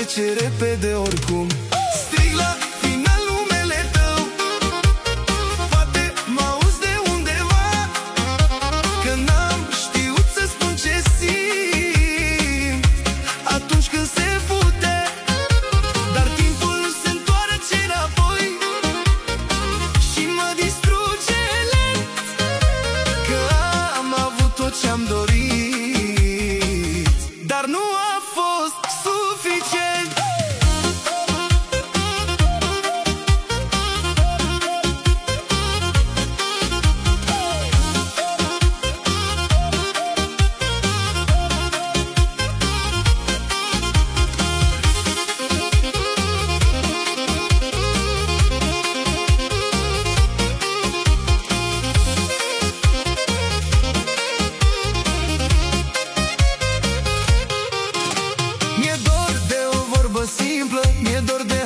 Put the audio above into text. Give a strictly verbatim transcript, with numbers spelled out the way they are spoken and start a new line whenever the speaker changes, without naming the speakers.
trece repede oricum. Strig la final numele tău, poate m-auzi de undeva, că n-am știut să spun ce simt atunci când se putea. Dar timpul nu se întoarce înapoi și mă distruge lent, că am avut tot ce-am dorit, dar nu a fost suficient. Mi-e dor de o vorbă simplă, mi-e dor de